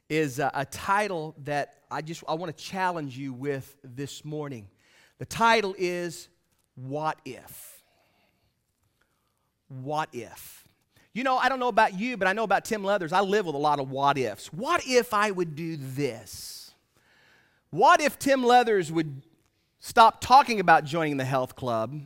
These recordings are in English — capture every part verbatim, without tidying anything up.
is a, a title that I just I want to challenge you with this morning. The title is What If? What if? You know, I don't know about you, but I know about Tim Leathers. I live with a lot of what ifs. What if I would do this? What if Tim Leathers would stop talking about joining the health club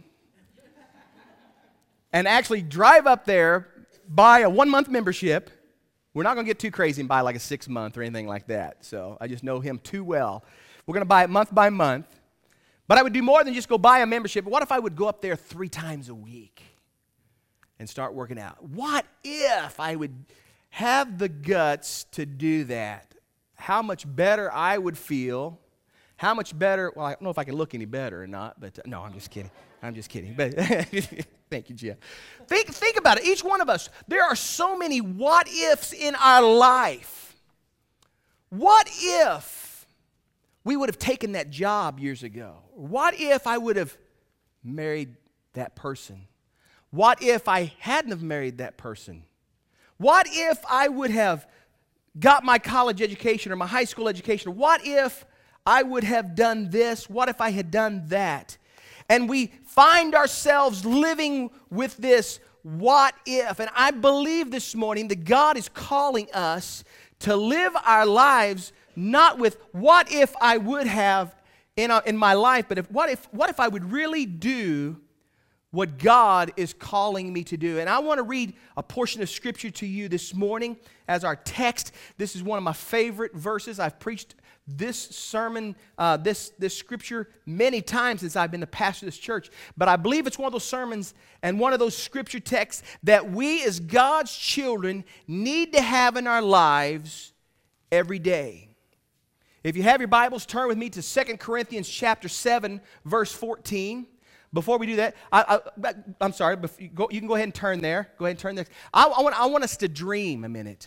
and actually drive up there, buy a one-month membership? We're not going to get too crazy and buy like a six-month or anything like that. So I just know him too well. We're going to buy it month by month. But I would do more than just go buy a membership. What if I would go up there three times a week and start working out? What if I would have the guts to do that? How much better I would feel. How much better, well, I don't know if I can look any better or not, but uh, no, I'm just kidding. I'm just kidding. But thank you, Jeff. Think, think about it. Each one of us, there are so many what ifs in our life. What if we would have taken that job years ago? What if I would have married that person? What if I hadn't have married that person? What if I would have got my college education or my high school education? What if I would have done this? What if I had done that? And we find ourselves living with this what if. And I believe this morning that God is calling us to live our lives not with what if I would have in, a, in my life, but if, what if what if I would really do what God is calling me to do. And I want to read a portion of Scripture to you this morning as our text. This is one of my favorite verses. I've preached this sermon, uh, this, this Scripture many times since I've been the pastor of this church. But I believe it's one of those sermons and one of those Scripture texts that we as God's children need to have in our lives every day. If you have your Bibles, turn with me to Second Corinthians chapter seven, verse fourteen. Before we do that, I, I, I'm sorry, you, go, you can go ahead and turn there. Go ahead and turn there. I, I, want, I want us to dream a minute.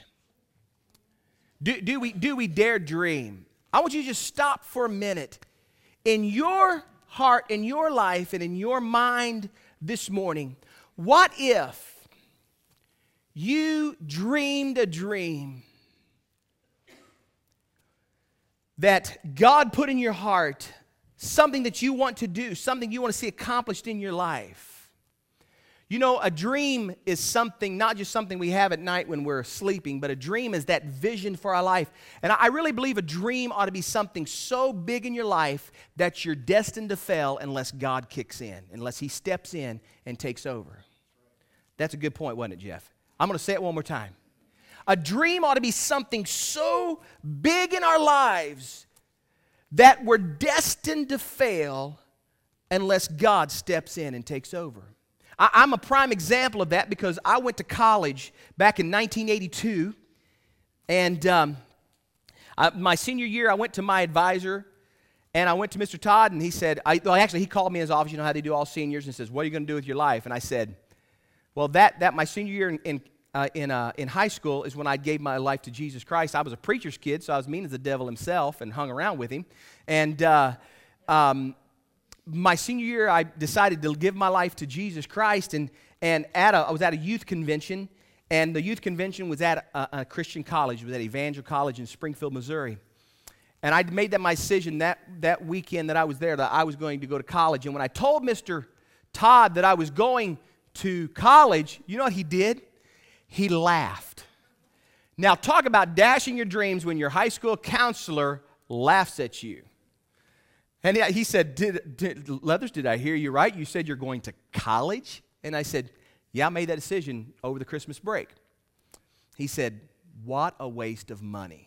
Do, do, we, do we dare dream? I want you to just stop for a minute. In your heart, in your life, and in your mind this morning, what if you dreamed a dream that God put in your heart, something that you want to do, something you want to see accomplished in your life? You know, a dream is something, not just something we have at night when we're sleeping, but a dream is that vision for our life. And I really believe a dream ought to be something so big in your life that you're destined to fail unless God kicks in, unless He steps in and takes over. That's a good point, wasn't it, Jeff? I'm going to say it one more time. A dream ought to be something so big in our lives that we're destined to fail unless God steps in and takes over. I, I'm a prime example of that because I went to college back in nineteen eighty-two, and um, I, my senior year, I went to my advisor, and I went to Mister Todd, and he said, I, well, actually, he called me in his office. You know how they do all seniors, and says, what are you going to do with your life? And I said, well, that, that my senior year in, in Uh, in, uh, in high school is when I gave my life to Jesus Christ. I was a preacher's kid, so I was mean as the devil himself and hung around with him. And uh, um, my senior year, I decided to give my life to Jesus Christ. And, and at a, I was at a youth convention, and the youth convention was at a, a Christian college. It was at Evangel College in Springfield, Missouri. And I made that my decision that, that weekend that I was there that I was going to go to college. And when I told Mister Todd that I was going to college, you know what he did? He laughed. Now, talk about dashing your dreams when your high school counselor laughs at you. And he said, did, did, Leathers, did I hear you right? You said you're going to college? And I said, yeah, I made that decision over the Christmas break. He said, what a waste of money.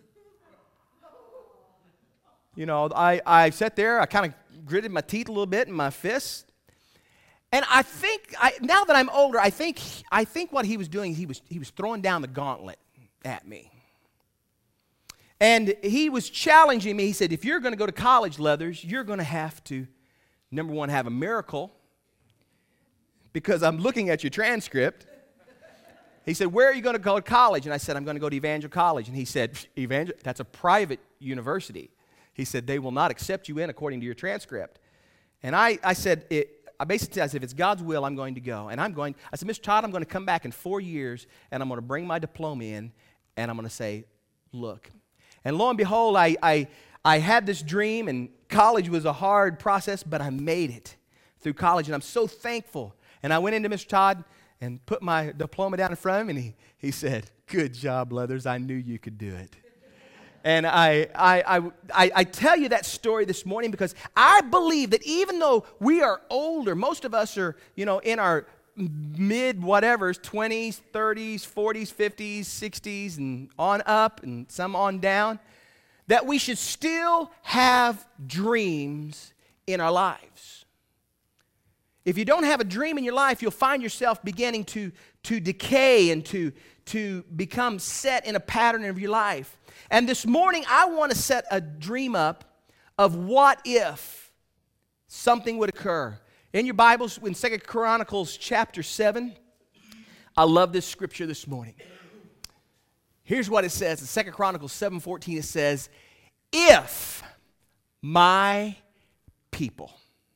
You know, I, I sat there, I kind of gritted my teeth a little bit in my fists. And I think, I, now that I'm older, I think I think what he was doing, he was he was throwing down the gauntlet at me. And he was challenging me. He said, if you're going to go to college, Leathers, you're going to have to, number one, have a miracle. Because I'm looking at your transcript. He said, where are you going to go to college? And I said, I'm going to go to Evangel College. And he said, Evangel, that's a private university. He said, they will not accept you in according to your transcript. And I, I said, it, I basically said, if it's God's will, I'm going to go. And I'm going, I said, Mister Todd, I'm going to come back in four years, and I'm going to bring my diploma in, and I'm going to say, look. And lo and behold, I, I, I had this dream, and college was a hard process, but I made it through college, and I'm so thankful. And I went into Mister Todd and put my diploma down in front of him, and he, he said, "Good job, Leathers. I knew you could do it." And I, I, I, I, I tell you that story this morning because I believe that even though we are older, most of us are, you know, in our mid-whatevers, twenties, thirties, forties, fifties, sixties, and on up, and some on down, that we should still have dreams in our lives. If you don't have a dream in your life, you'll find yourself beginning to, to decay and to, to become set in a pattern of your life. And this morning, I want to set a dream up of what if something would occur. In your Bibles, in Second Chronicles chapter seven, I love this scripture this morning. Here's what it says. In Second Chronicles seven fourteen, it says, "If my people."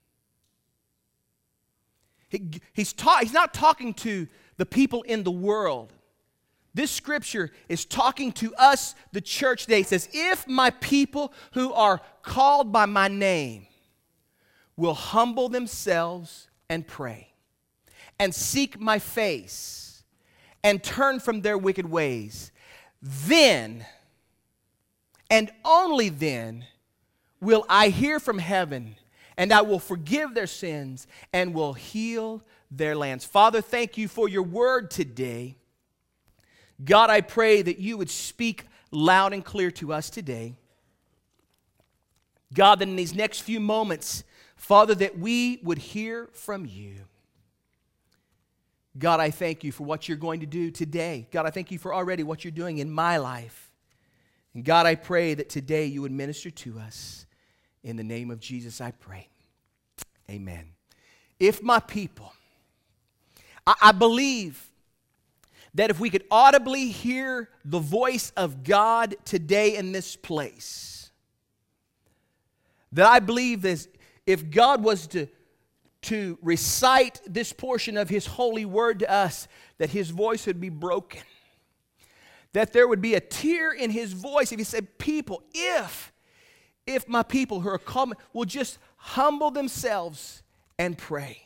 He, he's, ta- he's not talking to the people in the world. This scripture is talking to us, the church today. It says, "If my people who are called by my name will humble themselves and pray and seek my face and turn from their wicked ways, then and only then will I hear from heaven, and I will forgive their sins and will heal their lands." Father, thank you for your word today. God, I pray that you would speak loud and clear to us today. God, that in these next few moments, Father, that we would hear from you. God, I thank you for what you're going to do today. God, I thank you for already what you're doing in my life. And God, I pray that today you would minister to us. In the name of Jesus, I pray. Amen. If my people, I, I believe that if we could audibly hear the voice of God today in this place, that I believe that if God was to, to recite this portion of his holy word to us, that his voice would be broken. That there would be a tear in his voice if he said, people, if, if my people who are called will just humble themselves and pray.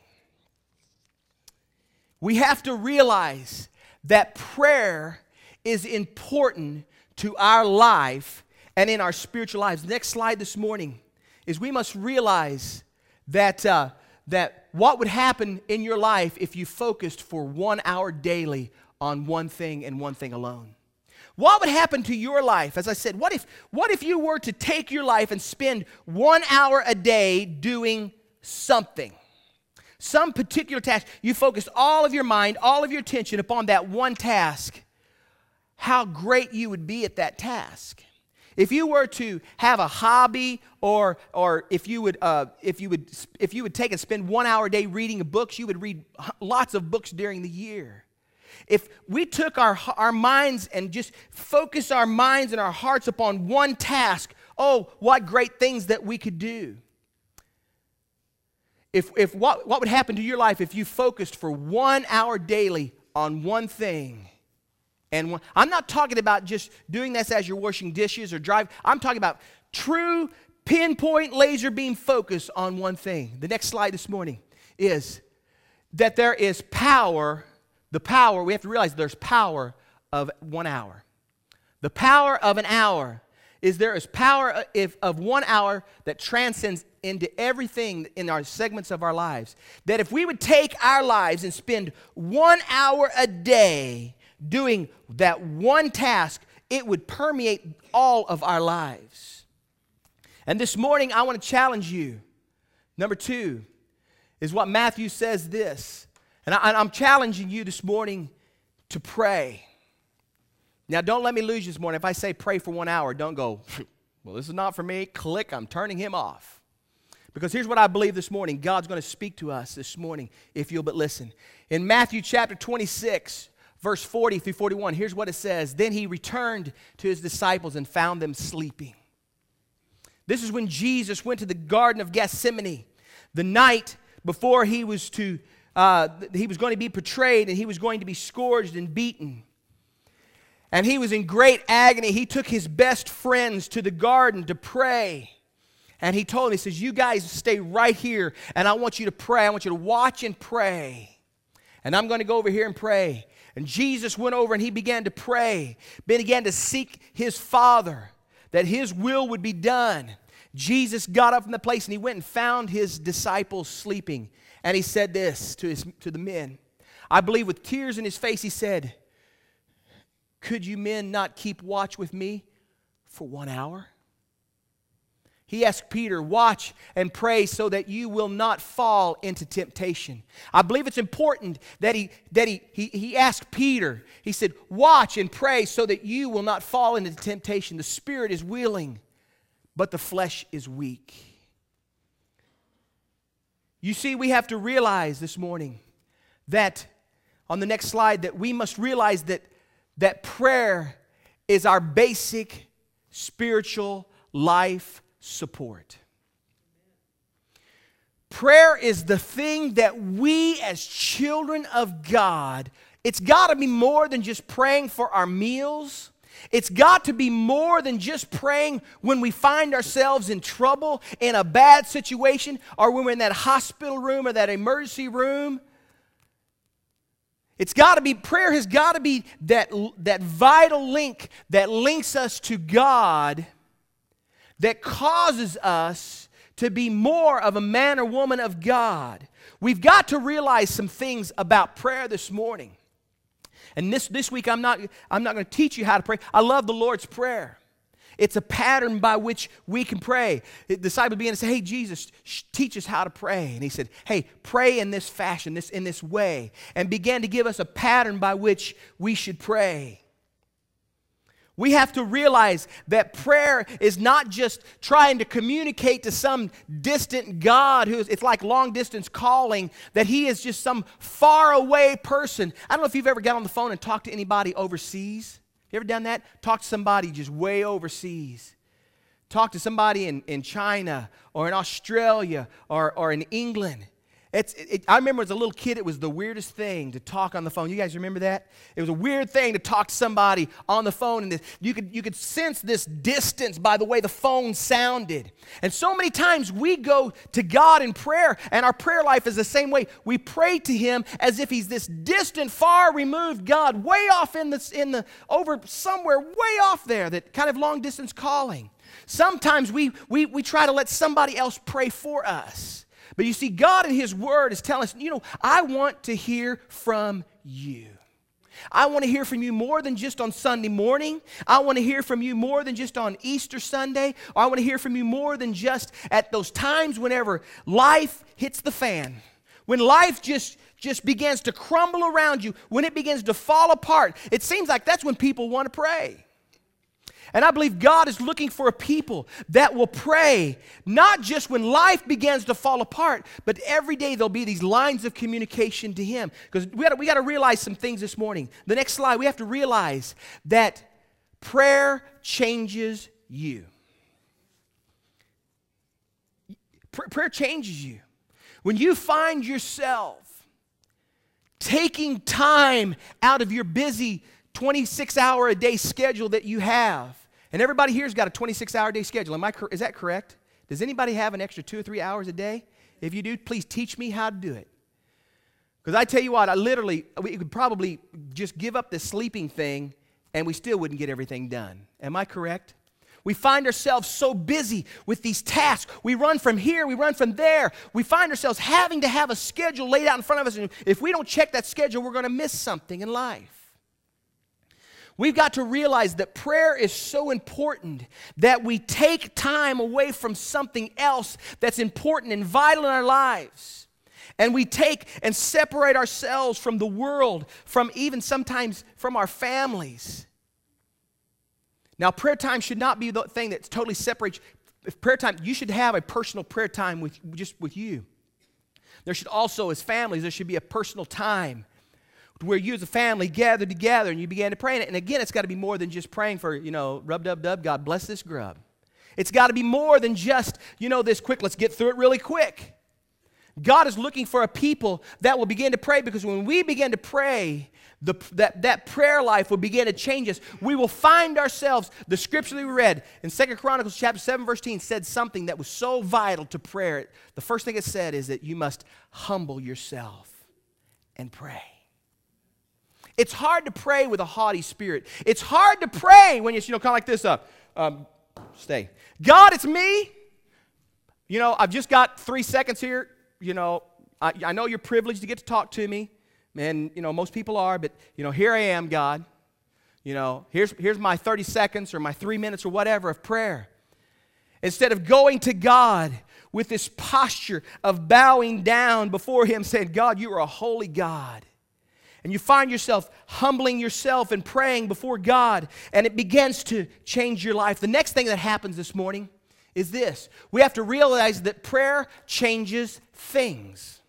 We have to realize that prayer is important to our life and in our spiritual lives. The next slide this morning is we must realize that, uh, that what would happen in your life if you focused for one hour daily on one thing and one thing alone. What would happen to your life? As I said, what if, what if you were to take your life and spend one hour a day doing something? Some particular task. You focus all of your mind, all of your attention upon that one task. How great you would be at that task. If you were to have a hobby, or or if you would uh, if you would if you would take and spend one hour a day reading books, you would read lots of books during the year. If we took our our minds and just focus our minds and our hearts upon one task, oh, what great things that we could do. If, if what, what would happen to your life if you focused for one hour daily on one thing? And one, I'm not talking about just doing this as you're washing dishes or driving. I'm talking about true pinpoint laser beam focus on one thing. The next slide this morning is that there is power, the power, we have to realize there's power of one hour. The power of an hour is there is power of, of one hour that transcends into everything in our segments of our lives. That if we would take our lives and spend one hour a day doing that one task, it would permeate all of our lives. And this morning, I want to challenge you. Number two is what Matthew says this. And I, I'm challenging you this morning to pray. Now, don't let me lose you this morning. If I say pray for one hour, don't go, well, this is not for me. Click, I'm turning him off. Because here's what I believe this morning. God's going to speak to us this morning if you'll but listen. In Matthew chapter twenty-six, verse forty through forty-one, here's what it says. Then he returned to his disciples and found them sleeping. This is when Jesus went to the Garden of Gethsemane, the night before he was to uh, he was going to be portrayed and he was going to be scourged and beaten. And he was in great agony. He took his best friends to the garden to pray. And he told them, he says, you guys stay right here, and I want you to pray. I want you to watch and pray. And I'm going to go over here and pray. And Jesus went over and he began to pray. Began to seek his Father, that his will would be done. Jesus got up from the place and he went and found his disciples sleeping. And he said this to, his, to the men. I believe with tears in his face, he said, could you men not keep watch with me for one hour? He asked Peter, watch and pray so that you will not fall into temptation. I believe it's important that he that he, he, he asked Peter, he said, watch and pray so that you will not fall into temptation. The spirit is willing, but the flesh is weak. You see, we have to realize this morning that, on the next slide, that we must realize that, that prayer is our basic spiritual life support. Prayer is the thing that we as children of God, it's got to be more than just praying for our meals. It's got to be more than just praying when we find ourselves in trouble, in a bad situation, or when we're in that hospital room or that emergency room. It's got to be, prayer has got to be that, that vital link that links us to God, that causes us to be more of a man or woman of God. We've got to realize some things about prayer this morning. And this, this week, I'm not, I'm not going to teach you how to pray. I love the Lord's Prayer. It's a pattern by which we can pray. The disciple began to say, hey, Jesus, teach us how to pray. And he said, hey, pray in this fashion, this in this way. And began to give us a pattern by which we should pray. We have to realize that prayer is not just trying to communicate to some distant God who is, it's like long distance calling, that he is just some far away person. I don't know if you've ever got on the phone and talked to anybody overseas. You ever done that? Talk to somebody just way overseas. Talk to somebody in, in China or in Australia or, or in England. It's, it, I remember as a little kid, it was the weirdest thing to talk on the phone. You guys remember that? It was a weird thing to talk to somebody on the phone, and this, you could, you could sense this distance by the way the phone sounded. And so many times we go to God in prayer, and our prayer life is the same way. We pray to him as if he's this distant, far removed God, way off in the, in the over somewhere way off there, that kind of long distance calling. Sometimes we, we, we try to let somebody else pray for us. But you see, God in his word is telling us, you know, I want to hear from you. I want to hear from you more than just on Sunday morning. I want to hear from you more than just on Easter Sunday. Or I want to hear from you more than just at those times whenever life hits the fan. When life just, just begins to crumble around you. When it begins to fall apart. It seems like that's when people want to pray. And I believe God is looking for a people that will pray, not just when life begins to fall apart, but every day there'll be these lines of communication to him. Because we got we got to realize some things this morning. The next slide, we have to realize that prayer changes you. Pr- prayer changes you. When you find yourself taking time out of your busy twenty-six hour a day schedule that you have. And everybody here's got a twenty-six hour day schedule. Am I, is that correct? Does anybody have an extra two or three hours a day? If you do, please teach me how to do it. Because I tell you what, I literally, we could probably just give up this sleeping thing and we still wouldn't get everything done. Am I correct? We find ourselves so busy with these tasks. We run from here, we run from there. We find ourselves having to have a schedule laid out in front of us. And if we don't check that schedule, we're going to miss something in life. We've got to realize that prayer is so important that we take time away from something else that's important and vital in our lives. And we take and separate ourselves from the world, from even sometimes from our families. Now, prayer time should not be the thing that totally separates. If prayer time, you should have a personal prayer time with just with you. There should also, as families, there should be a personal time where you as a family gather together and you began to pray. And again, it's got to be more than just praying for, you know, rub-dub-dub, God bless this grub. It's got to be more than just, you know, this quick, let's get through it really quick. God is looking for a people that will begin to pray, because when we begin to pray, the, that, that prayer life will begin to change us. We will find ourselves, the scripture that we read in Second Chronicles chapter seven, verse ten said something that was so vital to prayer. The first thing it said is that you must humble yourself and pray. It's hard to pray with a haughty spirit. It's hard to pray when it's, you know, kind of like this. Uh, um, stay. God, it's me. You know, I've just got three seconds here. You know, I, I know you're privileged to get to talk to me. And, you know, most people are. But, you know, here I am, God. You know, here's, here's my thirty seconds or my three minutes or whatever of prayer. Instead of going to God with this posture of bowing down before Him, saying, God, you are a holy God. And you find yourself humbling yourself and praying before God, and it begins to change your life. The next thing that happens this morning is this. We have to realize that prayer changes things.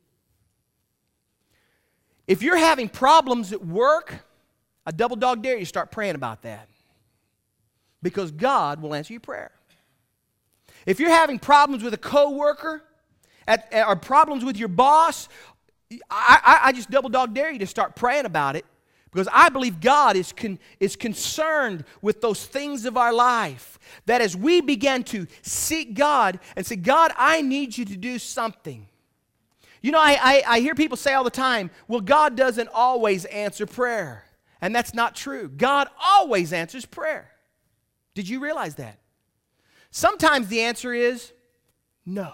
If you're having problems at work, I double dog dare you to start praying about that, because God will answer your prayer. If you're having problems with a coworker, at, or problems with your boss, I, I, I just double dog dare you to start praying about it, because I believe God is, con, is concerned with those things of our life, that as we begin to seek God and say, God, I need you to do something. You know, I, I, I hear people say all the time, well, God doesn't always answer prayer. And that's not true. God always answers prayer. Did you realize that? Sometimes the answer is no.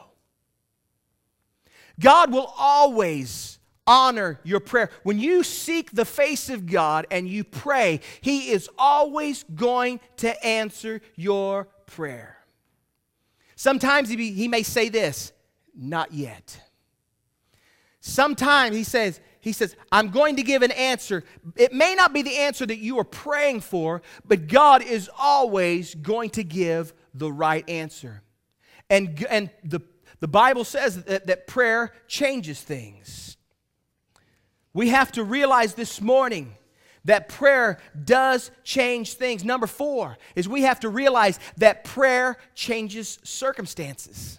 God will always honor your prayer. When you seek the face of God and you pray, He is always going to answer your prayer. Sometimes He, he may say this, not yet. Sometimes He says, He says, I'm going to give an answer. It may not be the answer that you are praying for, but God is always going to give the right answer. And, and the The Bible says that, that prayer changes things. We have to realize this morning that prayer does change things. Number four is we have to realize that prayer changes circumstances.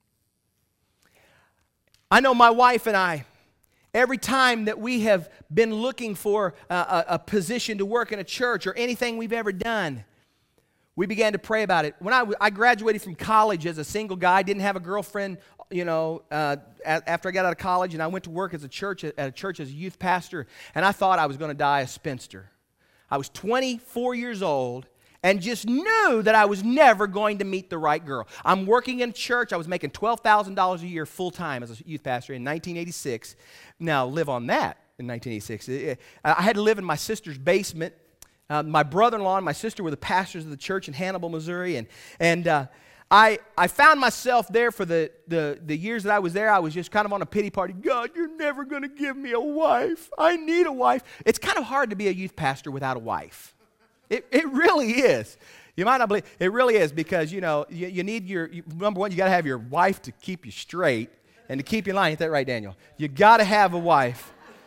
I know my wife and I, every time that we have been looking for a, a, a position to work in a church or anything we've ever done, we began to pray about it. When I, I graduated from college as a single guy, didn't have a girlfriend, you know, uh, after I got out of college, and I went to work as a church at a church as a youth pastor, and I thought I was going to die a spinster. I was twenty-four years old and just knew that I was never going to meet the right girl. I'm working in church. I was making twelve thousand dollars a year full-time as a youth pastor in nineteen eighty-six. Now, live on that in nineteen eighty-six. I had to live in my sister's basement. Uh, my brother-in-law and my sister were the pastors of the church in Hannibal, Missouri, and and uh, I I found myself there for the, the the years that I was there. I was just kind of on a pity party. God, you're never going to give me a wife. I need a wife. It's kind of hard to be a youth pastor without a wife. It it really is. You might not believe it. Really is, because you know you, you need your you, number one. You got to have your wife to keep you straight and to keep you in line. Ain't that right, Daniel? You got to have a wife.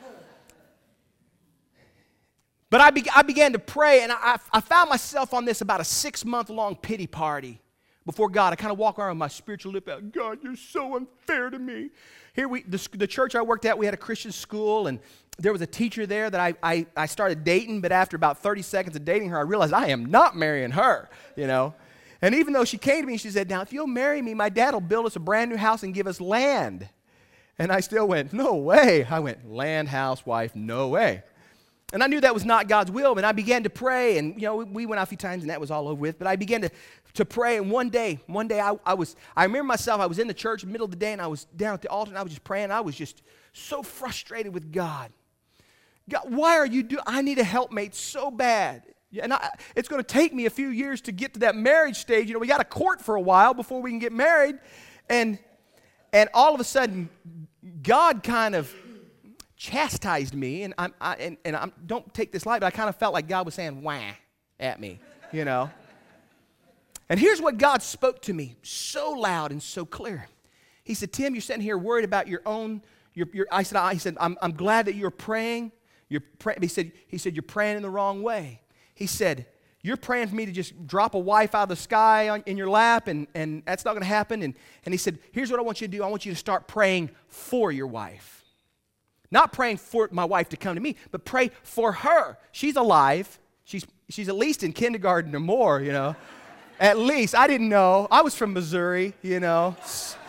But I, be, I began to pray, and I, I found myself on this about a six-month-long pity party before God. I kind of walk around with my spiritual lip out. God, you're so unfair to me. Here, we the, the church I worked at, we had a Christian school, and there was a teacher there that I, I, I started dating, but after about thirty seconds of dating her, I realized I am not marrying her, you know. And even though she came to me, she said, now, if you'll marry me, my dad will build us a brand new house and give us land. And I still went, no way. I went, land, house, wife, no way. And I knew that was not God's will, and I began to pray, and, you know, we went out a few times, and that was all over with, but I began to, to pray, and one day, one day, I, I was, I remember myself, I was in the church in the middle of the day, and I was down at the altar, and I was just praying, and I was just so frustrated with God. God, why are you doing, I need a helpmate so bad, and I, it's going to take me a few years to get to that marriage stage. You know, we got to court for a while before we can get married, and, and all of a sudden, God kind of chastised me, and I'm, I, and, and I'm, don't take this light, but I kind of felt like God was saying, wah, at me, you know. And here's what God spoke to me so loud and so clear. He said, Tim, you're sitting here worried about your own, your, your, I said, I, he said, I'm, I'm glad that you're praying. You're pray, he said, he said, you're praying in the wrong way. He said, you're praying for me to just drop a wife out of the sky on, in your lap, and, and that's not going to happen. And, and he said, here's what I want you to do. I want you to start praying for your wife. Not praying for my wife to come to me, but pray for her. She's alive. She's, she's at least in kindergarten or more, you know. At least. I didn't know. I was from Missouri, you know.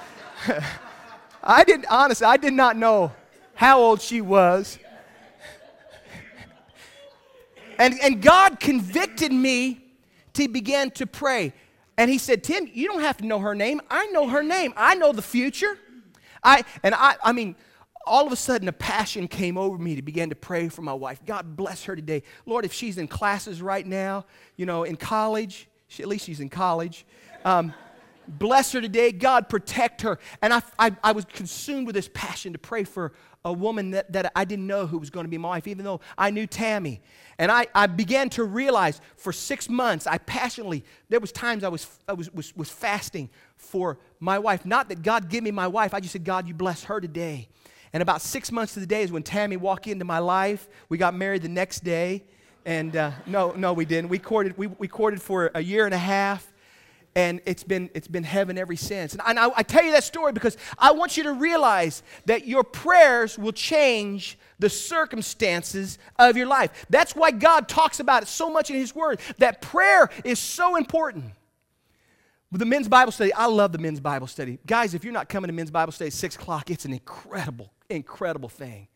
I didn't, honestly, I did not know how old she was. And, and God convicted me to begin to pray. And he said, Tim, you don't have to know her name. I know her name. I know the future. I And I, I mean, all of a sudden a passion came over me to begin to pray for my wife. God bless her today. Lord, if she's in classes right now, you know, in college, she, at least she's in college. Um, bless her today. God, protect her. And I, I, I was consumed with this passion to pray for a woman that, that I didn't know who was going to be my wife, even though I knew Tammy. And I, I began to realize for six months, I passionately, there was times I was, I was, was, was fasting for my wife. Not that God give me my wife. I just said, God, you bless her today. And about six months to the day is when Tammy walked into my life. We got married the next day. And uh, no, no, we didn't. We courted, we, we courted for a year and a half. And it's been, it's been heaven ever since. And, and I, I tell you that story because I want you to realize that your prayers will change the circumstances of your life. That's why God talks about it so much in His Word, that prayer is so important. With the men's Bible study, I love the men's Bible study. Guys, if you're not coming to men's Bible study at six o'clock, it's an incredible, incredible thing.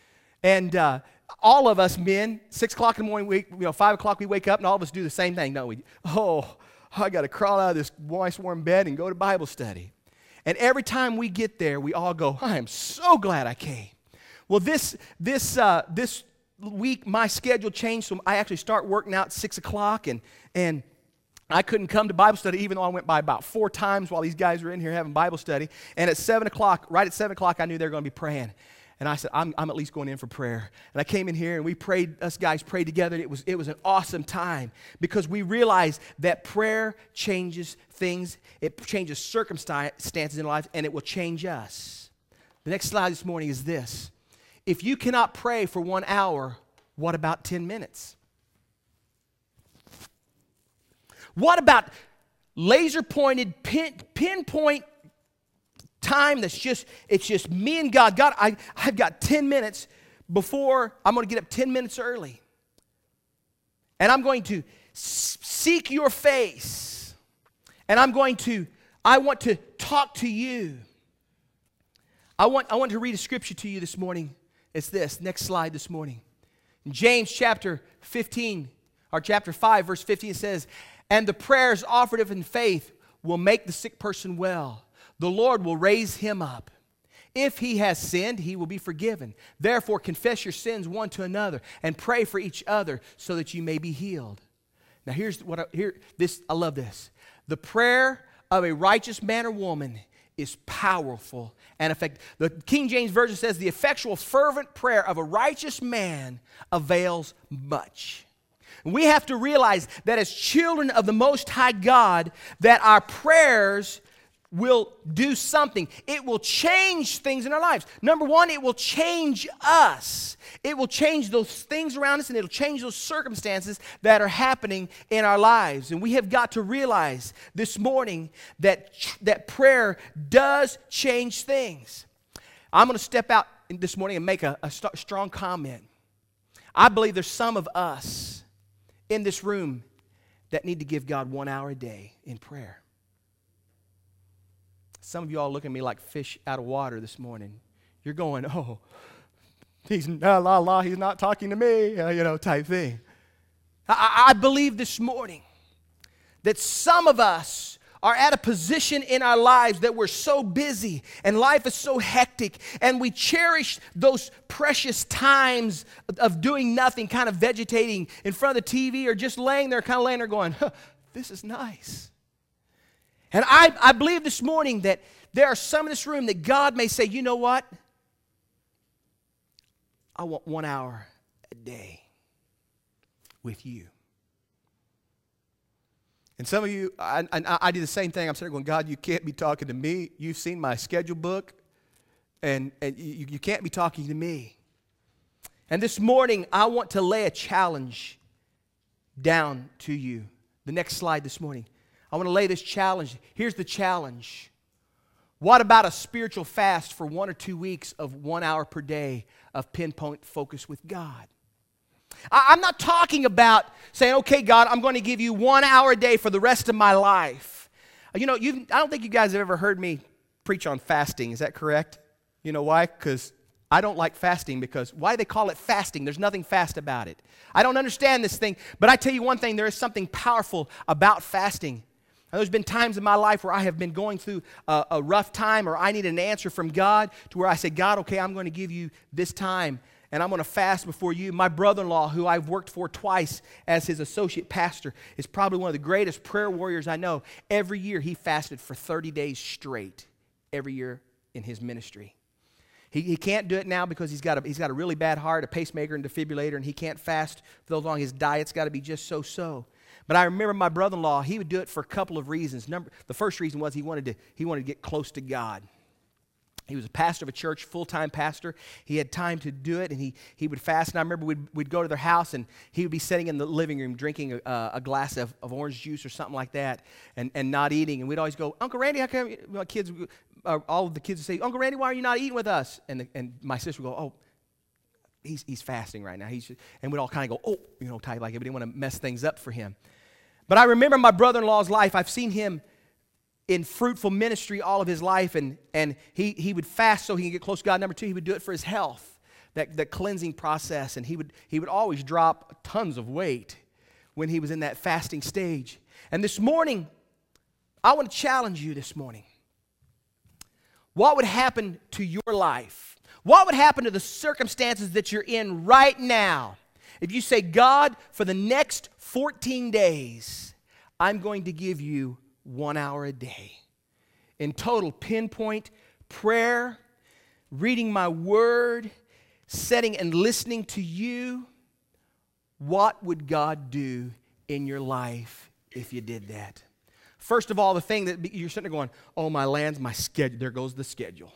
And uh, all of us men, six o'clock in the morning, we, you know, five o'clock we wake up, and all of us do the same thing, don't we? Oh, I got to crawl out of this nice warm bed and go to Bible study. And every time we get there, we all go, I am so glad I came. Well, this, this, uh, this week, my schedule changed, so I actually start working out at six o'clock, and, and I couldn't come to Bible study even though I went by about four times while these guys were in here having Bible study. And at seven o'clock, right at seven o'clock, I knew they were going to be praying. And I said, I'm, I'm at least going in for prayer. And I came in here and we prayed, us guys prayed together. It was, it was an awesome time because we realized that prayer changes things. It changes circumstances in life, and it will change us. The next slide this morning is this. If you cannot pray for one hour, what about ten minutes? What about laser-pointed, pin, pinpoint time that's just, it's just me and God. God, I, I've got ten minutes before I'm going to get up ten minutes early. And I'm going to seek your face. And I'm going to, I want to talk to you. I want, I want to read a scripture to you this morning. It's this, next slide this morning. In James chapter fifteen, or chapter five, verse fifteen, it says, and the prayers offered in faith will make the sick person well. The Lord will raise him up. If he has sinned, he will be forgiven. Therefore, confess your sins one to another and pray for each other so that you may be healed. Now, here's what I, here. This I love this. The prayer of a righteous man or woman is powerful and effective. The King James Version says, "The effectual, fervent prayer of a righteous man avails much." We have to realize that as children of the Most High God, that our prayers will do something. It will change things in our lives. Number one, it will change us. It will change those things around us, and it will change those circumstances that are happening in our lives. And we have got to realize this morning that, that prayer does change things. I'm going to step out this morning and make a, a st- strong comment. I believe there's some of us in this room that need to give God one hour a day in prayer. Some of you all look at me like fish out of water this morning. You're going, oh, he's la la la, he's not talking to me, uh, you know, type thing. I, I believe this morning that some of us are at a position in our lives that we're so busy and life is so hectic, and we cherish those precious times of doing nothing, kind of vegetating in front of the T V or just laying there, kind of laying there going, huh, this is nice. And I, I believe this morning that there are some in this room that God may say, you know what? I want one hour a day with you. And some of you, I, I, I do the same thing. I'm sitting there going, God, you can't be talking to me. You've seen my schedule book, and, and you, you can't be talking to me. And this morning, I want to lay a challenge down to you. The next slide this morning. I want to lay this challenge. Here's the challenge. What about a spiritual fast for one or two weeks of one hour per day of pinpoint focus with God? I, I'm not talking about saying, okay, God, I'm going to give you one hour a day for the rest of my life. You know, you I don't think you guys have ever heard me preach on fasting. Is that correct? You know why? Because I don't like fasting, because why they call it fasting? There's nothing fast about it. I don't understand this thing, but I tell you one thing, there is something powerful about fasting. Now, there's been times in my life where I have been going through a, a rough time, or I need an answer from God, to where I say, God, okay, I'm going to give you this time, and I'm going to fast before you. My brother-in-law, who I've worked for twice as his associate pastor, is probably one of the greatest prayer warriors I know. Every year he fasted for thirty days straight, every year in his ministry. He, he can't do it now because he's got, a, he's got a really bad heart, a pacemaker and defibrillator, and he can't fast for those long. His diet's got to be just so-so. But I remember my brother-in-law, he would do it for a couple of reasons. Number, the first reason was he wanted to, he wanted to get close to God. He was a pastor of a church, full-time pastor. He had time to do it, and he, he would fast. And I remember we'd, we'd go to their house, and he would be sitting in the living room drinking a, a glass of, of orange juice or something like that, and, and not eating. And we'd always go, Uncle Randy, how come my kids, uh, all of the kids would say, Uncle Randy, why are you not eating with us? And, the, and my sister would go, oh, he's, he's fasting right now. He's just, and we'd all kind of go, oh, you know, type like it. We didn't want to mess things up for him. But I remember my brother-in-law's life. I've seen him in fruitful ministry all of his life, and, and he, he would fast so he could get close to God. Number two, he would do it for his health, that, that cleansing process, and he would, he would always drop tons of weight when he was in that fasting stage. And this morning, I want to challenge you this morning. What would happen to your life? What would happen to the circumstances that you're in right now if you say, God, for the next fourteen days, I'm going to give you one hour a day in total pinpoint prayer, reading my word, setting and listening to you? What would God do in your life if you did that? First of all, the thing that you're sitting there going, oh, my lands, my schedule, there goes the schedule.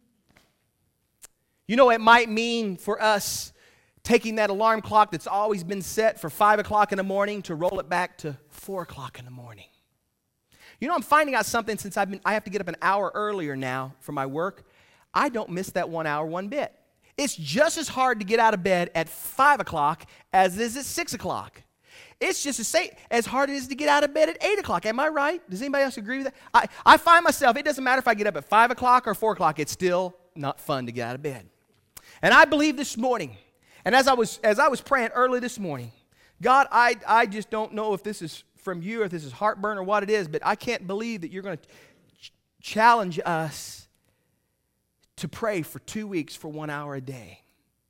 You know, it might mean for us taking that alarm clock that's always been set for five o'clock in the morning to roll it back to four o'clock in the morning. You know, I'm finding out something since I've been, I have to get up an hour earlier now for my work. I don't miss that one hour one bit. It's just as hard to get out of bed at five o'clock as it is at six o'clock. It's just as, say, as hard as it is to get out of bed at eight o'clock. Am I right? Does anybody else agree with that? I, I find myself, it doesn't matter if I get up at five o'clock or four o'clock, it's still not fun to get out of bed. And I believe this morning, and as I was, as I was praying early this morning, God, I, I just don't know if this is from you or if this is heartburn or what it is, but I can't believe that you're going to ch- challenge us to pray for two weeks for one hour a day.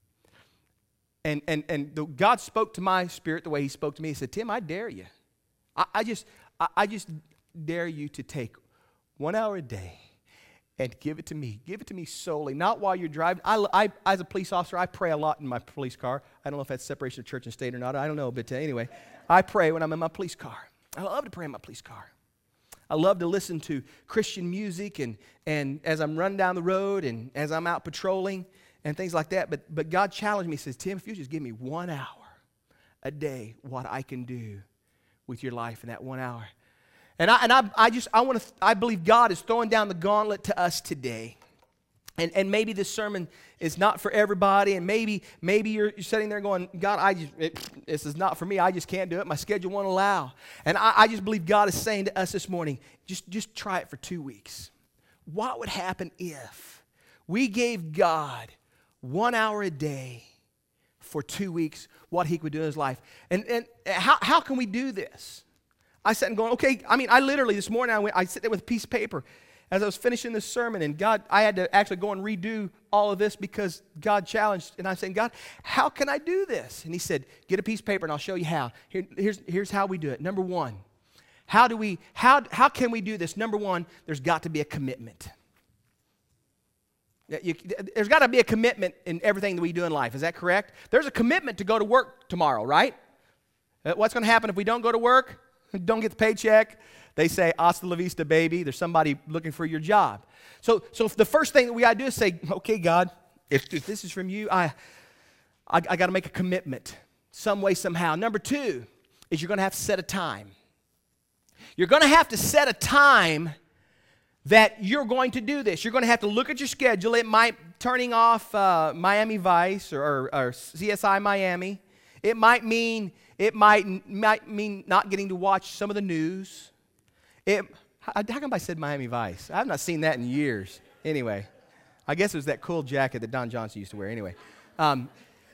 And and and the, God spoke to my spirit the way He spoke to me. He said, Tim, I dare you. I, I just I, I just dare you to take one hour a day and give it to me. Give it to me solely, not while you're driving. I, I, as a police officer, I pray a lot in my police car. I don't know if that's separation of church and state or not. I don't know, but uh, anyway, I pray when I'm in my police car. I love to pray in my police car. I love to listen to Christian music and, and as I'm running down the road and as I'm out patrolling and things like that. But, but God challenged me, He says, Tim, if you just give me one hour a day, what I can do with your life in that one hour. And I and I, I just I want to I believe God is throwing down the gauntlet to us today. And and maybe this sermon is not for everybody, and maybe maybe you're, you're sitting there going, God, I just it, this is not for me. I just can't do it. My schedule won't allow. And I, I just believe God is saying to us this morning, just just try it for two weeks. What would happen if we gave God one hour a day for two weeks? What He could do in His life, and and how how can we do this? I sat and going, okay, I mean, I literally, this morning, I went, I sit there with a piece of paper as I was finishing this sermon, and God, I had to actually go and redo all of this because God challenged, and I'm saying, God, how can I do this? And He said, get a piece of paper, and I'll show you how. Here, here's, here's how we do it. Number one, how do we, how, how can we do this? Number one, there's got to be a commitment. You, there's got to be a commitment in everything that we do in life. Is that correct? There's a commitment to go to work tomorrow, right? What's going to happen if we don't go to work? Don't get the paycheck. They say, hasta la vista, baby. There's somebody looking for your job. So, so the first thing that we got to do is say, okay, God, if, if this is from you, I, I, I got to make a commitment some way, somehow. Number two, is you're going to have to set a time. You're going to have to set a time that you're going to do this. You're going to have to look at your schedule. It might turning off uh, Miami Vice or, or, or C S I Miami. It might mean it might might mean not getting to watch some of the news. It, how come I said Miami Vice? I've not seen that in years. Anyway, I guess it was that cool jacket that Don Johnson used to wear. Anyway, um,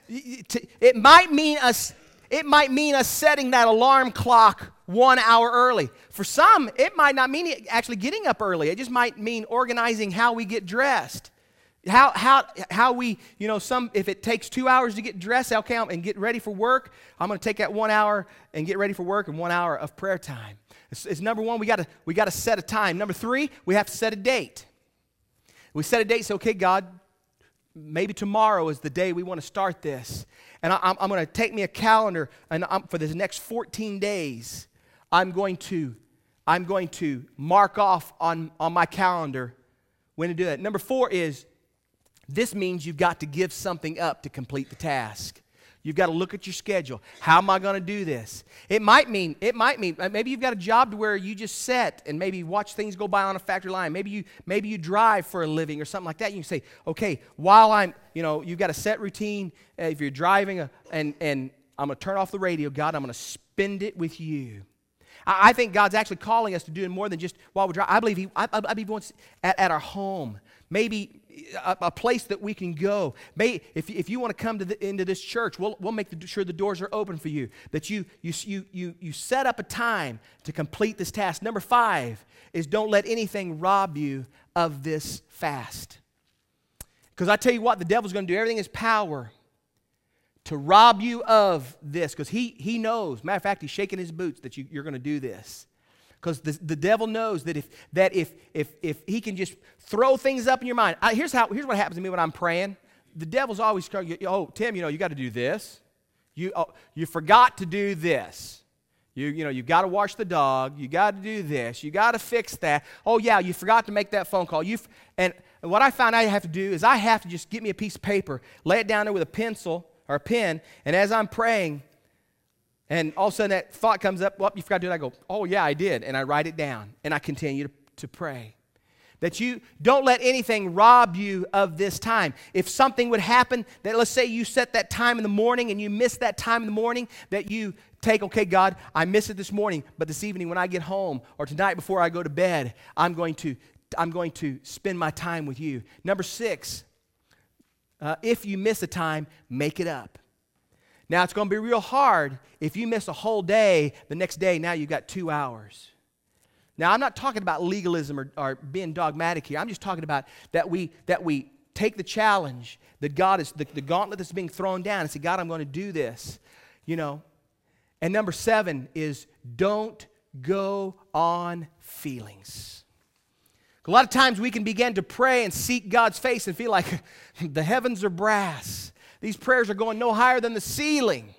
it might mean us. It might mean us setting that alarm clock one hour early. For some, it might not mean actually getting up early. It just might mean organizing how we get dressed. How how how we, you know, some if it takes two hours to get dressed, okay, and get ready for work, I'm going to take that one hour and get ready for work and one hour of prayer time. It's, it's number one, we got to we got to set a time. Number three, we have to set a date. We set a date. Say, okay, God, maybe tomorrow is the day we want to start this, and I, I'm, I'm going to take me a calendar, and I'm, for the next fourteen days, I'm going to I'm going to mark off on on my calendar when to do that. Number four is, this means you've got to give something up to complete the task. You've got to look at your schedule. How am I going to do this? It might mean, it might mean, maybe you've got a job to where you just sit and maybe watch things go by on a factory line. Maybe you, maybe you drive for a living or something like that. You can say, okay, while I'm, you know, you've got a set routine. Uh, if you're driving a, and, and I'm going to turn off the radio, God, I'm going to spend it with you. I, I think God's actually calling us to do more than just while we're driving. I believe He, I, I believe He wants at, at our home. Maybe a, a place that we can go. Maybe if, if you want to come to the, into this church, we'll, we'll make the, sure the doors are open for you. That you, you, you, you, you set up a time to complete this task. Number five is don't let anything rob you of this fast. Because I tell you what, the devil's going to do everything in his power to rob you of this. Because he, he knows, matter of fact, he's shaking his boots that you, you're going to do this. Because the, the devil knows that if that if if if he can just throw things up in your mind. I, here's how here's what happens to me when I'm praying. The devil's always trying. Oh, Tim, you know you got to do this. You oh, you forgot to do this. You you know you got to wash the dog. You got to do this. You got to fix that. Oh yeah, you forgot to make that phone call. You and, and what I found I have to do is I have to just get me a piece of paper, lay it down there with a pencil or a pen, and as I'm praying. And all of a sudden that thought comes up, well, you forgot to do it. I go, oh, yeah, I did. And I write it down, and I continue to, to pray. That you don't let anything rob you of this time. If something would happen, that let's say you set that time in the morning and you miss that time in the morning, that you take, okay, God, I missed it this morning, but this evening when I get home or tonight before I go to bed, I'm going to, I'm going to spend my time with you. Number six, uh, if you miss a time, make it up. Now, it's going to be real hard if you miss a whole day, the next day, now you've got two hours. Now, I'm not talking about legalism or, or being dogmatic here. I'm just talking about that we that we take the challenge that God is, the, the gauntlet that's being thrown down and say, God, I'm going to do this, you know. And number seven is don't go on feelings. A lot of times we can begin to pray and seek God's face and feel like the heavens are brass. These prayers are going no higher than the ceiling.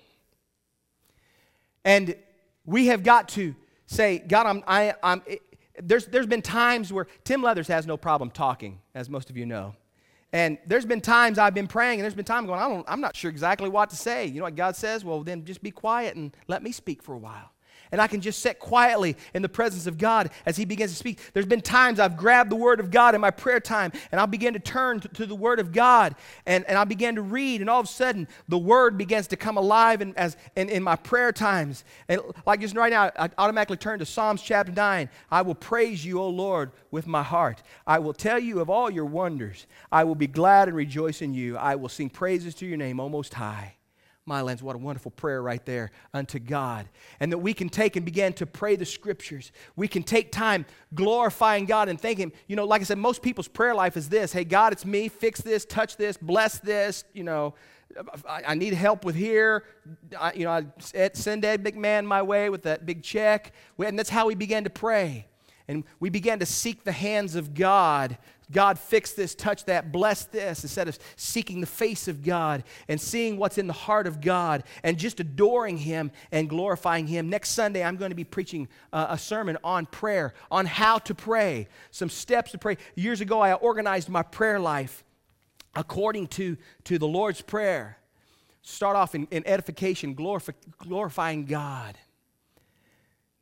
And we have got to say, God, I'm, I, I'm, it, there's, there's been times where Tim Leathers has no problem talking, as most of you know. And there's been times I've been praying, and there's been times going, I don't, I'm not sure exactly what to say. You know what God says? Well, then just be quiet and let me speak for a while. And I can just sit quietly in the presence of God as He begins to speak. There's been times I've grabbed the Word of God in my prayer time, and I'll begin to turn to, to the Word of God, and, and I'll begin to read, and all of a sudden, the Word begins to come alive in, as, in, in my prayer times. And like just right now, I automatically turn to Psalms chapter nine. I will praise you, O Lord, with my heart. I will tell you of all your wonders. I will be glad and rejoice in you. I will sing praises to your name, O Most High. My lands, what a wonderful prayer right there unto God. And that we can take and begin to pray the Scriptures. We can take time glorifying God and thanking Him. You know, like I said, most people's prayer life is this. Hey, God, it's me. Fix this, touch this, bless this. You know, I, I need help with here. I, you know, I send Ed McMahon my way with that big check. And that's how we began to pray. And we began to seek the hands of God. God, fix this, touch that, bless this, instead of seeking the face of God and seeing what's in the heart of God and just adoring Him and glorifying Him. Next Sunday, I'm going to be preaching uh, a sermon on prayer, on how to pray, some steps to pray. Years ago, I organized my prayer life according to, to the Lord's Prayer. Start off in, in edification, glorify, glorifying God.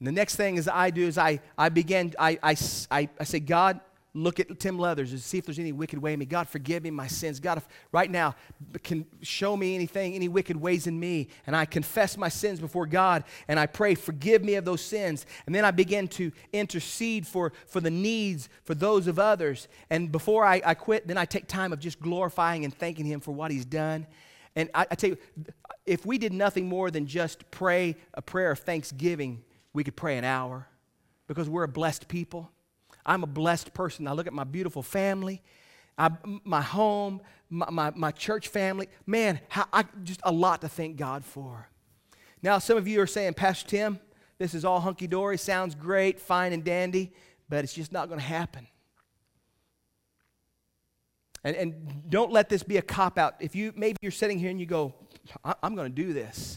And the next thing is I do is I, I begin, I, I, I, I say, God, look at Tim Leathers and see if there's any wicked way in me. God, forgive me my sins. God, if, right now, can show me anything, any wicked ways in me. And I confess my sins before God, and I pray, forgive me of those sins. And then I begin to intercede for, for the needs, for those of others. And before I, I quit, then I take time of just glorifying and thanking Him for what He's done. And I, I tell you, if we did nothing more than just pray a prayer of thanksgiving, we could pray an hour, because we're a blessed people. I'm a blessed person. I look at my beautiful family, I, my home, my, my, my church family. Man, how, I, just a lot to thank God for. Now, some of you are saying, Pastor Tim, this is all hunky-dory, sounds great, fine and dandy, but it's just not going to happen. And, and don't let this be a cop-out. If you, maybe you're sitting here and you go, I, I'm going to do this.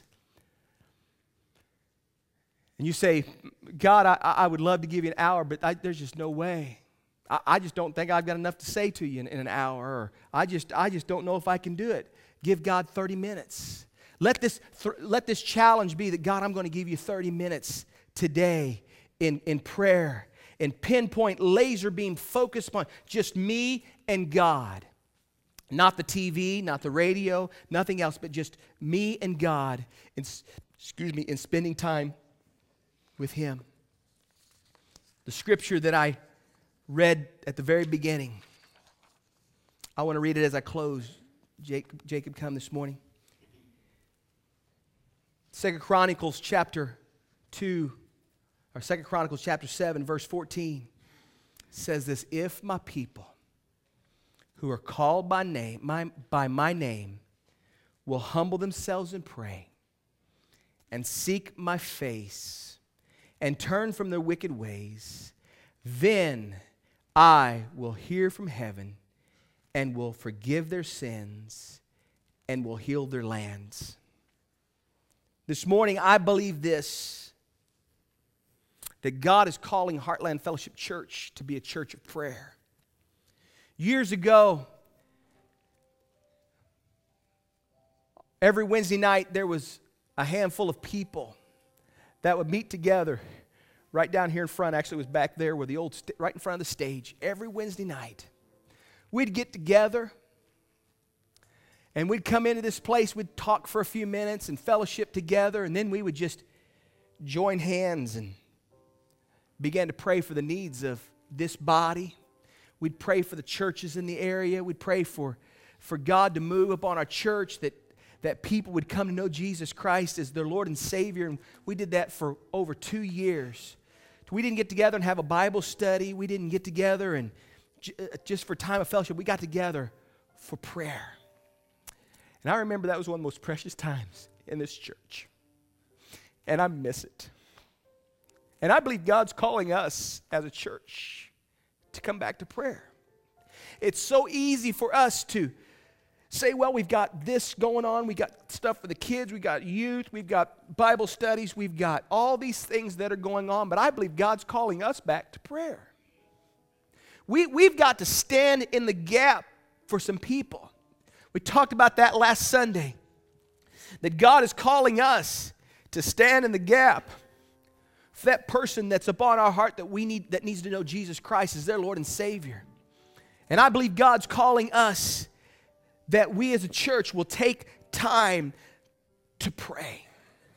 And you say, God, I, I would love to give you an hour, but I, there's just no way. I, I just don't think I've got enough to say to you in, in an hour. Or I just, I just don't know if I can do it. Give God thirty minutes. Let this, th- let this challenge be that, God, I'm going to give you thirty minutes today in, in prayer, in pinpoint, laser beam, focus on just me and God. Not the T V, not the radio, nothing else, but just me and God. In, excuse me, in spending time with Him. The scripture that I read at the very beginning, I want to read it as I close. Jacob, Jacob come this morning. Second Chronicles chapter two, or Second Chronicles chapter seven, verse fourteen says this: if my people who are called by name, my, by my name, will humble themselves and pray and seek my face and turn from their wicked ways, then I will hear from heaven and will forgive their sins and will heal their lands. This morning, I believe this, that God is calling Heartland Fellowship Church to be a church of prayer. Years ago, every Wednesday night, there was a handful of people that would meet together right down here in front. Actually, it was back there where the old, st- right in front of the stage. Every Wednesday night, we'd get together and we'd come into this place. We'd talk for a few minutes and fellowship together, and then we would just join hands and begin to pray for the needs of this body. We'd pray for the churches in the area. We'd pray for, for God to move upon our church, that that people would come to know Jesus Christ as their Lord and Savior. And we did that for over two years. We didn't get together and have a Bible study. We didn't get together and j- just for time of fellowship. We got together for prayer. And I remember that was one of the most precious times in this church. And I miss it. And I believe God's calling us as a church to come back to prayer. It's so easy for us to say, well, we've got this going on. We got stuff for the kids. We got youth. We've got Bible studies. We've got all these things that are going on. But I believe God's calling us back to prayer. We, we've got to stand in the gap for some people. We talked about that last Sunday. That God is calling us to stand in the gap for that person that's upon our heart that we need, that needs to know Jesus Christ as their Lord and Savior. And I believe God's calling us that we as a church will take time to pray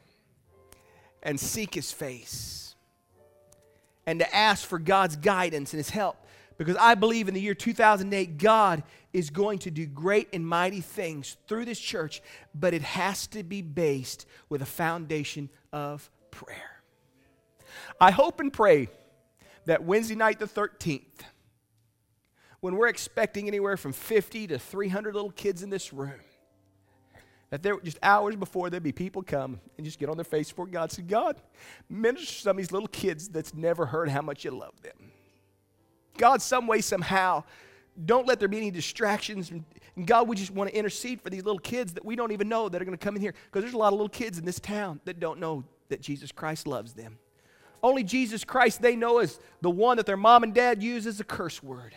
and seek His face and to ask for God's guidance and His help. Because I believe in the year two thousand eight, God is going to do great and mighty things through this church, but it has to be based with a foundation of prayer. I hope and pray that Wednesday night the thirteenth, when we're expecting anywhere from fifty to three hundred little kids in this room, that there just hours before there'd be people come and just get on their face before God and say, God, minister to some of these little kids that's never heard how much you love them. God, some way, somehow, don't let there be any distractions. And God, we just want to intercede for these little kids that we don't even know that are going to come in here. Because there's a lot of little kids in this town that don't know that Jesus Christ loves them. Only Jesus Christ they know is the one that their mom and dad use as a curse word.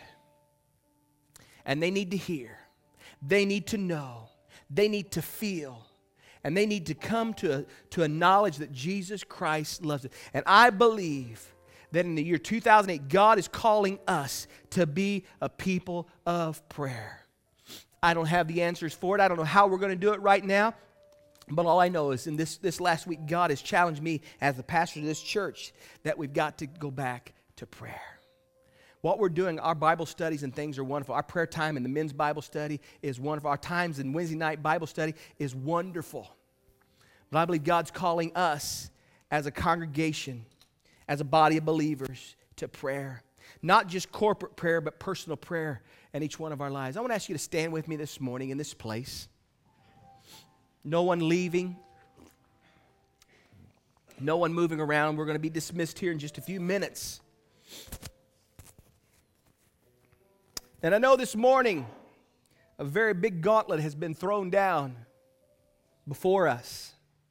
And they need to hear. They need to know. They need to feel. And they need to come to a, to a knowledge that Jesus Christ loves them. And I believe that in the year two thousand eight, God is calling us to be a people of prayer. I don't have the answers for it. I don't know how we're going to do it right now. But all I know is in this, this last week, God has challenged me as the pastor of this church that we've got to go back to prayer. What we're doing, our Bible studies and things are wonderful. Our prayer time in the men's Bible study is wonderful. Our times in Wednesday night Bible study is wonderful. But I believe God's calling us as a congregation, as a body of believers, to prayer. Not just corporate prayer, but personal prayer in each one of our lives. I want to ask you to stand with me this morning in this place. No one leaving. No one moving around. We're going to be dismissed here in just a few minutes. And I know this morning a very big gauntlet has been thrown down before us.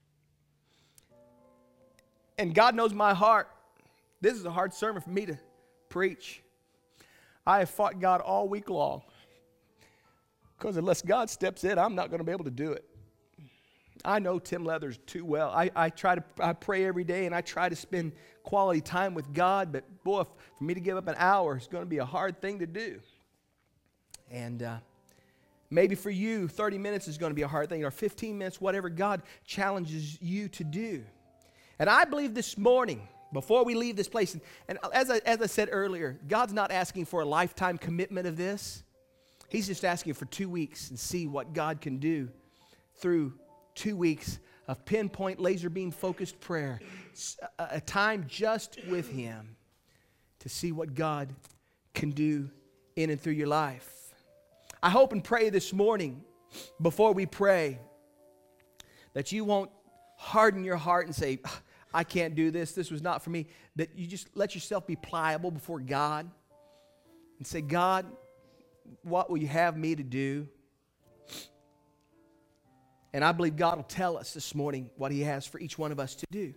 And God knows my heart. This is a hard sermon for me to preach. I have fought God all week long. Because unless God steps in, I'm not going to be able to do it. I know Tim Leathers too well. I, I try to I pray every day and I try to spend quality time with God. But boy, for me to give up an hour is going to be a hard thing to do. And uh, maybe for you, thirty minutes is going to be a hard thing, or fifteen minutes, whatever God challenges you to do. And I believe this morning, before we leave this place, and, and as, I, as I said earlier, God's not asking for a lifetime commitment of this. He's just asking for two weeks and see what God can do through two weeks of pinpoint, laser beam focused prayer. A, a time just with Him to see what God can do in and through your life. I hope and pray this morning, before we pray, that you won't harden your heart and say, I can't do this, this was not for me. That you just let yourself be pliable before God and say, God, what will you have me to do? And I believe God will tell us this morning what He has for each one of us to do.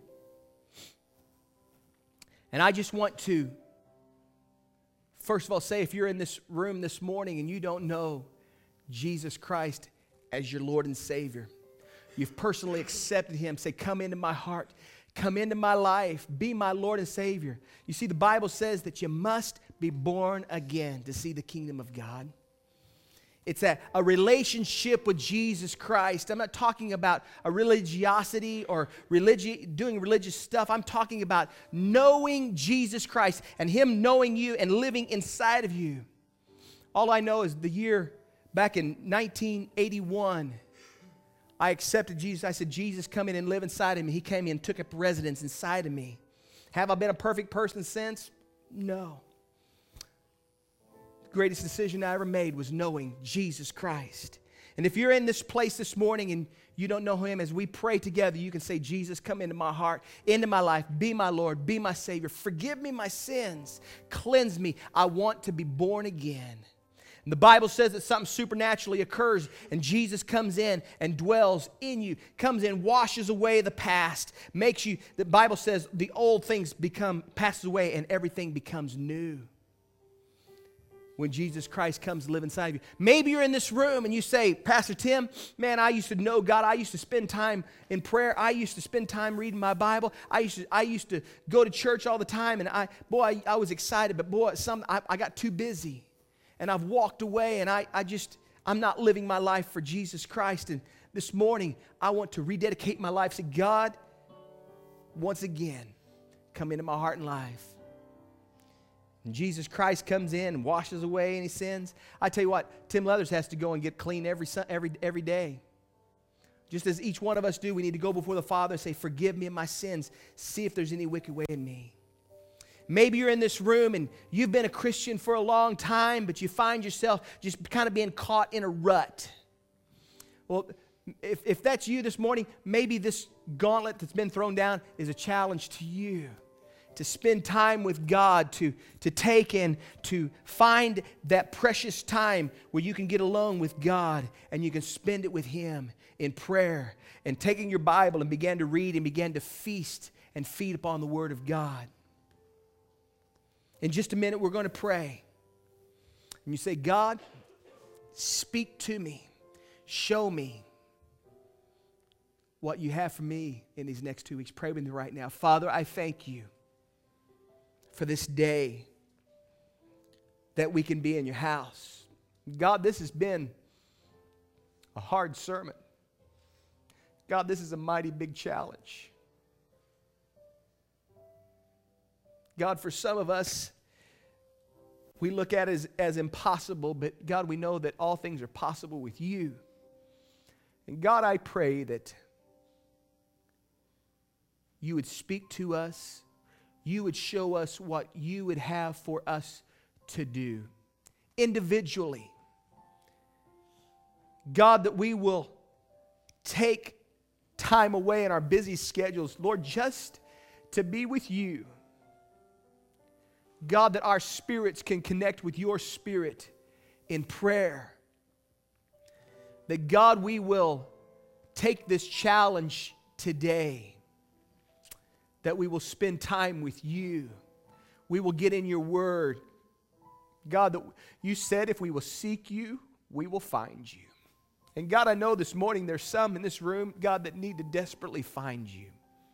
And I just want to, first of all, say if you're in this room this morning and you don't know Jesus Christ as your Lord and Savior, you've personally accepted Him, say, come into my heart, come into my life, be my Lord and Savior. You see, the Bible says that you must be born again to see the kingdom of God. It's a, a relationship with Jesus Christ. I'm not talking about a religiosity or religi- doing religious stuff. I'm talking about knowing Jesus Christ and Him knowing you and living inside of you. All I know is the year back in nineteen eighty-one, I accepted Jesus. I said, Jesus, come in and live inside of me. He came in and took up residence inside of me. Have I been a perfect person since? No. Greatest decision I ever made was knowing Jesus Christ. And if you're in this place this morning and you don't know Him, as we pray together, you can say, Jesus, come into my heart, into my life, be my Lord, be my Savior. Forgive me my sins. Cleanse me. I want to be born again. And the Bible says that something supernaturally occurs and Jesus comes in and dwells in you, comes in, washes away the past, makes you, the Bible says the old things become, passes away and everything becomes new. When Jesus Christ comes to live inside of you. Maybe you're in this room and you say, Pastor Tim, man, I used to know God. I used to spend time in prayer. I used to spend time reading my Bible. I used to, I used to go to church all the time. And I, boy, I, I was excited. But boy, some, I, I got too busy. And I've walked away and I, I just, I'm not living my life for Jesus Christ. And this morning, I want to rededicate my life. Say, God, once again, come into my heart and life. And Jesus Christ comes in and washes away any sins. I tell you what, Tim Leathers has to go and get clean every, every, every day. Just as each one of us do, we need to go before the Father and say, forgive me of my sins. See if there's any wicked way in me. Maybe you're in this room and you've been a Christian for a long time, but you find yourself just kind of being caught in a rut. Well, if, if that's you this morning, maybe this gauntlet that's been thrown down is a challenge to you. To spend time with God, to, to take in, to find that precious time where you can get alone with God and you can spend it with Him in prayer and taking your Bible and begin to read and begin to feast and feed upon the Word of God. In just a minute, we're going to pray. And you say, God, speak to me. Show me. what you have for me in these next two weeks. Pray with me right now. Father, I thank you for this day that we can be in your house. God, this has been a hard sermon. God, this is a mighty big challenge. God, for some of us, we look at it as, as impossible, but God, we know that all things are possible with you. And God, I pray that you would speak to us. You would show us what you would have for us to do individually. God, that we will take time away in our busy schedules, Lord, just to be with you. God, that our spirits can connect with your spirit in prayer. That God, we will take this challenge today. That we will spend time with you. We will get in your word. God, that you said if we will seek you, we will find you. And God, I know this morning there's some in this room, God, that need to desperately find you.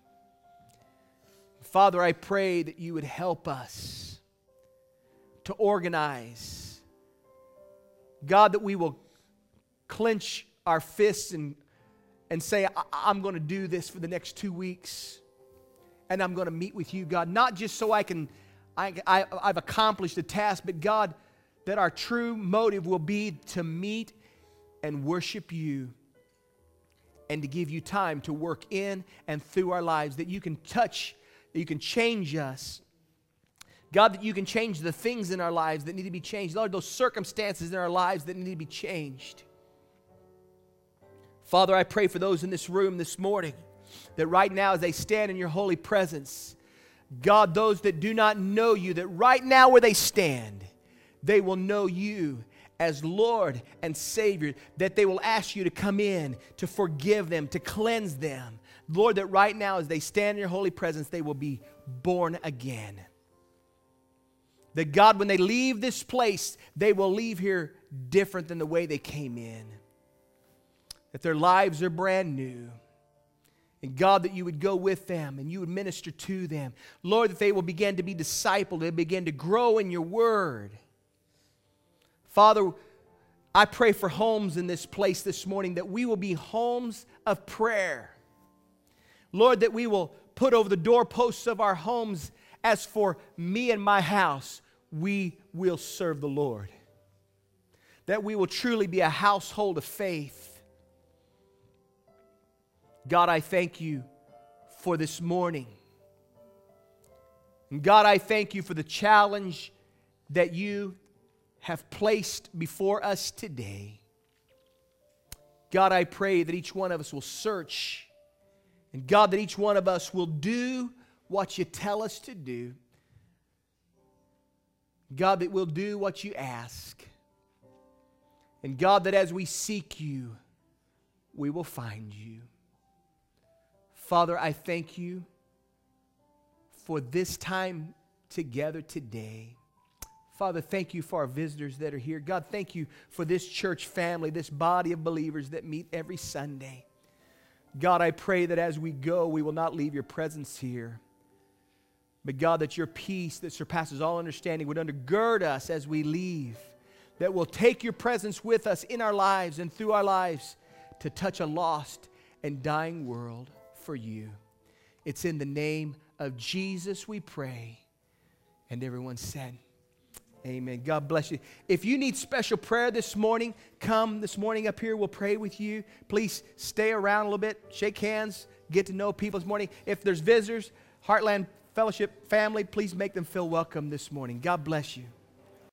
Father, I pray that you would help us to organize. God, that we will clench our fists and, and say, I- I'm going to do this for the next two weeks. And I'm going to meet with you, God, not just so I can, I, I, I've accomplished the task, but God, that our true motive will be to meet and worship you and to give you time to work in and through our lives, that you can touch, that you can change us. God, that you can change the things in our lives that need to be changed. Lord, those circumstances in our lives that need to be changed. Father, I pray for those in this room this morning that right now as they stand in your holy presence, God, those that do not know you, that right now where they stand, they will know you as Lord and Savior, that they will ask you to come in, to forgive them, to cleanse them. Lord, that right now as they stand in your holy presence, they will be born again. That God, when they leave this place, they will leave here different than the way they came in. That their lives are brand new. And God, that you would go with them and you would minister to them. Lord, that they will begin to be discipled, they begin to grow in your word. Father, I pray for homes in this place this morning, that we will be homes of prayer. Lord, that we will put over the doorposts of our homes, as for me and my house, we will serve the Lord. That we will truly be a household of faith. God, I thank you for this morning. And God, I thank you for the challenge that you have placed before us today. God, I pray that each one of us will search, and God, that each one of us will do what you tell us to do. God, that we'll do what you ask. And God, that as we seek you, we will find you. Father, I thank you for this time together today. Father, thank you for our visitors that are here. God, thank you for this church family, this body of believers that meet every Sunday. God, I pray that as we go, we will not leave your presence here. But God, that your peace that surpasses all understanding would undergird us as we leave. That we'll take your presence with us in our lives and through our lives to touch a lost and dying world for you. It's in the name of Jesus we pray. And everyone said, amen. God bless you. If you need special prayer this morning, come this morning up here. We'll pray with you. Please stay around a little bit. Shake hands. Get to know people this morning. If there's visitors, Heartland Fellowship family, please make them feel welcome this morning. God bless you.